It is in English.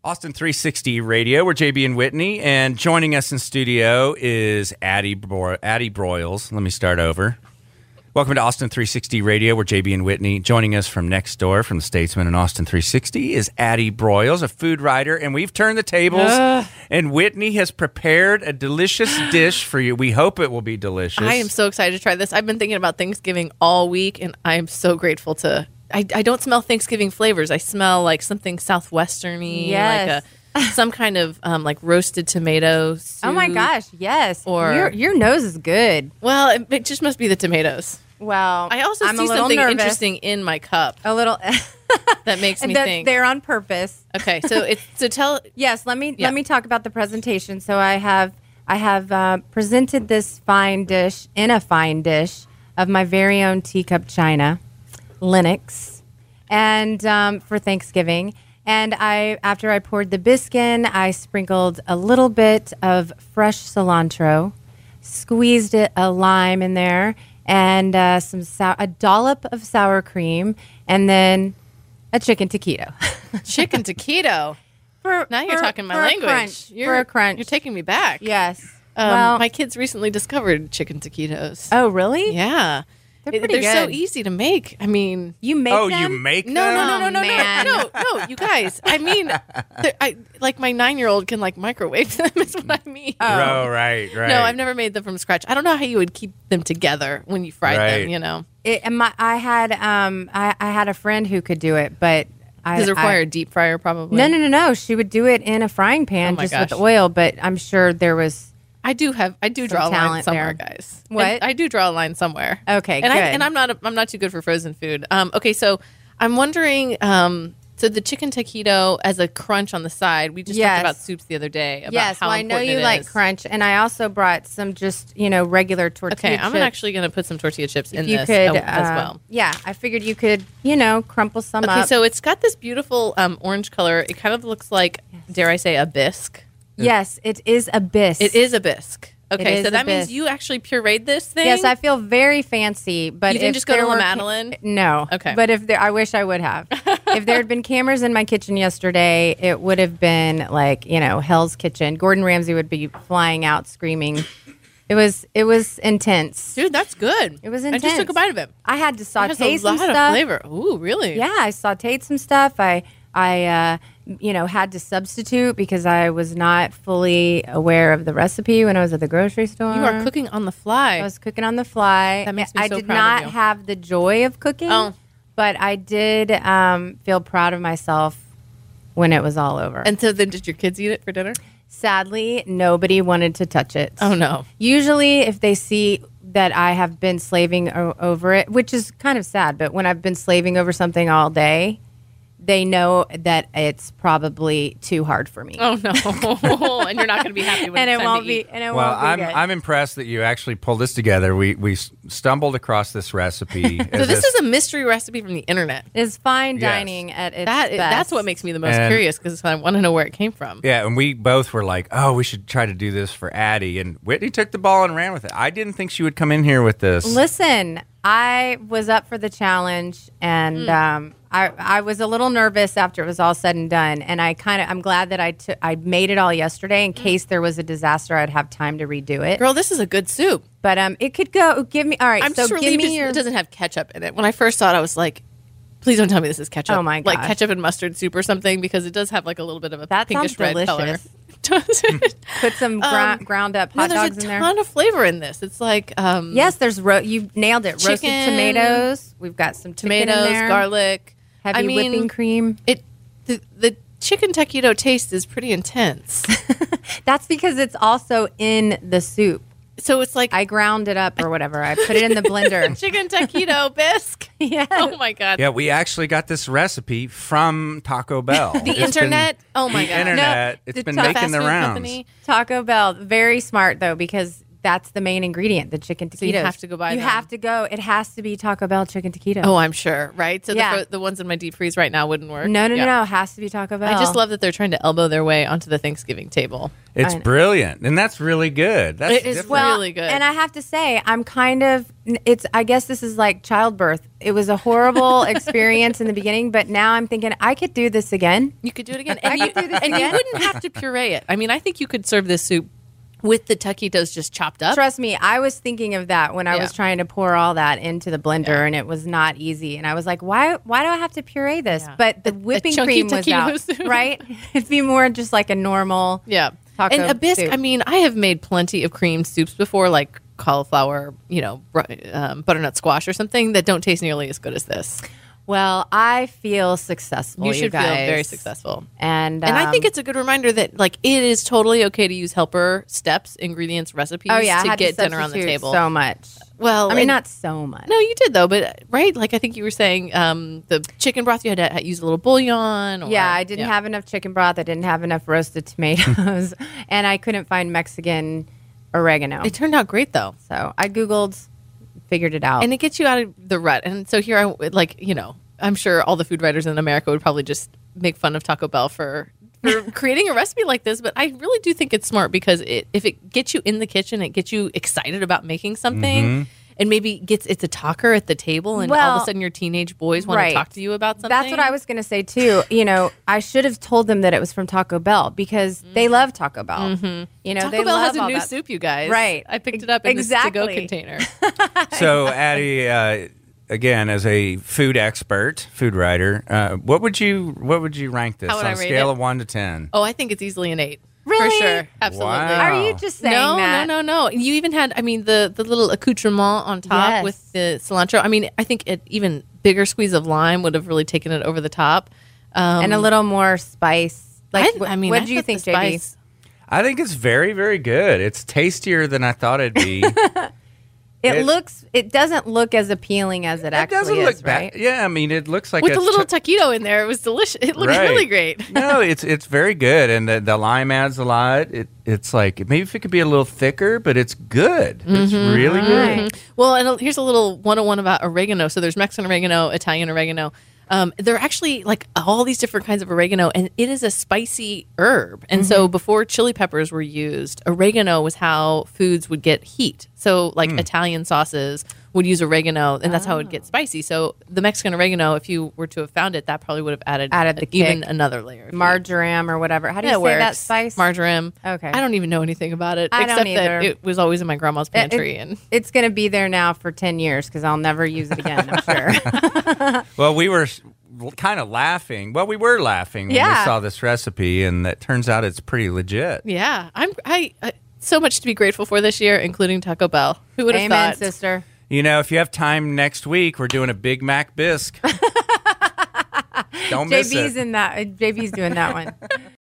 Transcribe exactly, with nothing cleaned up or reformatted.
Austin three sixty Radio. We're J B and Whitney, and joining us in studio is Addie Bro- Addie Broyles. Let me start over. Welcome to Austin three sixty Radio. We're J B and Whitney. Joining us from next door, from the Statesman and Austin three sixty, is Addie Broyles, a food writer, and we've turned the tables. Uh, and Whitney has prepared a delicious dish for you. We hope it will be delicious. I am so excited to try this. I've been thinking about Thanksgiving all week, and I am so grateful to. I, I don't smell Thanksgiving flavors. I smell like something southwesterny, yes. like a some kind of um, like roasted tomato soup. Oh my gosh, yes. Or your your nose is good. Well, it, it just must be the tomatoes. Well, I also I'm see a little something nervous. interesting in my cup. A little that makes me that think they're on purpose. Okay, so it's so tell yes. Let me yeah. let me talk about the presentation. So I have I have uh, presented this fine dish in a fine dish of my very own teacup china, Lennox. And um, for Thanksgiving, and I after I poured the biscuit, I sprinkled a little bit of fresh cilantro, squeezed it, a lime in there, and uh, some sou- a dollop of sour cream, and then a chicken taquito. Chicken taquito. For, now you're for, talking my for language. A crunch, you're, for a crunch. You're taking me back. Yes. Um, well, my kids recently discovered chicken taquitos. Oh, really? Yeah. They're It, pretty they're good. so easy to make. I mean, you make oh, them? you make no, them? no, no, no, Oh, no, man. no, no, no, you guys. I mean, I like my nine-year-old can like microwave them. Is what I mean. Oh, oh right, right. No, I've never made them from scratch. I don't know how you would keep them together when you fried Right. them. You know, It, and my, I had um, I, I had a friend who could do it, but I, does it require I, a deep fryer? Probably. No, no, no, no. She would do it in a frying pan Oh my just gosh. with oil, but I'm sure there was. I do have. I do Some draw a line talent somewhere, there. guys. What? And I do draw a line somewhere. Okay, and I good. and I'm not. A, I'm not too good for frozen food. Um. Okay, so I'm wondering. Um. So the chicken taquito as a crunch on the side. We just Yes. talked about soups the other day. About Yes, how well, I know important you it like is. crunch, and I also brought some just you know regular tortilla. Okay, I'm chips. actually going to put some tortilla chips in If you this could, uh, as uh, well. Yeah, I figured you could you know crumple some Okay, up. so it's got this beautiful um, orange color. It kind of looks like, dare I say, a bisque. yes, it is a bisque. It is a bisque. Okay, is so a that means bisque. you actually pureed this thing. Yes, I feel very fancy, but You didn't if just go to there La were Madeleine? no. Okay. but if there, I wish I would have. If there had been cameras in my kitchen yesterday, it would have been like you know Hell's Kitchen. Gordon Ramsay would be flying out screaming. It was it was intense. Dude, that's good. It was I just intense. took a bite of it. I had to It has saute a some lot of stuff. flavor. Ooh, really? Yeah, I sauteed some stuff. I I uh, you know had to substitute because I was not fully aware of the recipe when I was at the grocery store. You are cooking on the fly. I was cooking on the fly. That makes me I so did proud of not you. have the joy of cooking, Oh. but I did um, feel proud of myself when it was all over. And so then did your kids eat it for dinner? Sadly, nobody wanted to touch it. Oh, no. Usually, if they see that I have been slaving o- over it, which is kind of sad, but when I've been slaving over something all day, they know that it's probably too hard for me. Oh, no. And you're not going to be happy when and it's it time won't to be. eat. And it Well, won't be I'm good. I'm impressed that you actually pulled this together. We we s- stumbled across this recipe. So as this is a mystery recipe from the internet. It's fine Yes. dining at its That is, best. that's what makes me the most And- curious because I want to know where it came from. Yeah, and we both were like, "Oh, we should try to do this for Addie." And Whitney took the ball and ran with it. I didn't think she would come in here with this. Listen, I was up for the challenge, and um, I I was a little nervous after it was all said and done. And I kind of I'm glad that I took I made it all yesterday in case there was a disaster. I'd have time to redo it. Girl, this is a good soup. But um, it could go. Give me all right. I'm so just give relieved me it your. doesn't have ketchup in it. When I first saw it, I was like, please don't tell me this is ketchup. Oh, my Like gosh. ketchup and mustard soup or something because it does have like a little bit of a That pinkish sounds red color. delicious. Does it? Put some gr- Um, ground up No, hot there's dogs a in there. ton of flavor in this. It's like um, Yes, there's ro- you nailed it. Roasted Chicken, tomatoes. We've got some chicken in tomatoes, there. garlic, heavy I mean, whipping cream. It the, the chicken taquito taste is pretty intense. That's because it's also in the soup. So it's like I ground it up or whatever. I put it in the blender. chicken taquito bisque. Yes. Oh my god. Yeah, we actually got this recipe from Taco Bell. The internet? Oh my the God. internet. No, it's the been ta- making Fast the food rounds. company. Taco Bell, very smart though, because that's the main ingredient, the chicken taquitos. So you have to go buy You them. have to go. It has to be Taco Bell chicken taquitos. Oh, I'm sure, right? So Yeah. the, fro- the ones in my deep freeze right now wouldn't work. no, no, Yeah. no, no. It has to be Taco Bell. I just love that they're trying to elbow their way onto the Thanksgiving table. It's I know. brilliant, and that's really good. That's It is different. well- really good. And I have to say, I'm kind of, it's, I guess this is like childbirth. It was a horrible experience in the beginning, but now I'm thinking I could do this again. You could do it again, I and, you, could do this and you again. wouldn't have to puree it. I mean, I think you could serve this soup with the taquitos just chopped up. Trust me, I was thinking of that when I Yeah. was trying to pour all that into the blender, Yeah. and it was not easy. And I was like, why Why do I have to puree this? Yeah. But the A- a whipping chunky cream was taquito out, soup. right? It'd be more just like a normal. Yeah. Taco and a bisque, soup. I mean, I have made plenty of creamed soups before, like cauliflower, you know, br- um, butternut squash or something that don't taste nearly as good as this. Well, I feel successful. You You, should feel guys. very successful. And And I think um, it's a good reminder that, like, it is totally okay to use helper steps, ingredients, recipes oh yeah, I to had get to dinner on the substitute table. so much. well, I mean, and- not so much. No, you did though, but right, like I think you were saying, um, the chicken broth you had to use a little bouillon. Or, Yeah, I didn't have enough chicken broth. I didn't have enough roasted tomatoes, and I couldn't find Mexican oregano. It turned out great though, So I googled, figured it out. and it gets you out of the rut. And so here, I like you know, I'm sure all the food writers in America would probably just make fun of Taco Bell for. for creating a recipe like this, but I really do think it's smart because it, if it gets you in the kitchen, it gets you excited about making something, Mm-hmm. and maybe gets it's a talker at the table, and all of Well, a sudden your teenage boys want right. to talk to you about something. That's what I was going to say too. You know, I should have told them that it was from Taco Bell because they love Taco Bell. You know, Mm-hmm. Taco they Bell love has a all new that. soup, you guys. Right. I picked it up in Exactly. this to-go container. So, Addie, uh, again, as a food expert, food writer, uh, what would you what would you rank this How would on I a rate scale it? of one to ten? Oh, I think it's easily an eight. Really? For sure. Absolutely. Wow. Are you just saying No, that? no, no, no. You even had, I mean, the the little accoutrement on top Yes. with the cilantro. I mean, I think an even bigger squeeze of lime would have really taken it over the top. Um, And a little more spice. Like, I, I mean, what I do you thought the think, J B? spice- I think it's very, very good. It's tastier than I thought it'd be. It, It- looks. It doesn't look as appealing as it, It actually doesn't is, look right? bad. Yeah, I mean, it looks like With a the little ch- taquito in there, it was delicious. It looked Right. really great. No, it's it's very good, and the, the lime adds a lot. It it's like maybe if it could be a little thicker, but it's good. It's Mm-hmm. really good. Right. Well, and here's a little one oh one about oregano. So there's Mexican oregano, Italian oregano. Um, they're actually like all these different kinds of oregano, and it is a spicy herb. And so before chili peppers were used, oregano was how foods would get heat. So like Italian sauces would use oregano, and that's how it would get spicy. So the Mexican oregano, if you were to have found it, that probably would have added, Added the even kick. another layer. of heat. Marjoram or whatever. How do Yeah, you it say that works. spice? Marjoram. Okay. I don't even know anything about it, I don't except either. that it was always in my grandma's It- pantry. it- and it's going to be there now for ten years because I'll never use it again, I'm sure. Well, we were kind of laughing. Well, we were laughing when we Yeah. saw this recipe, and it turns out it's pretty legit. yeah, I'm I, I so much to be grateful for this year, including Taco Bell. Who would have Amen, thought? sister. You know, if you have time next week, we're doing a Big Mac bisque. Don't miss J B's it. in that. J B's doing that one.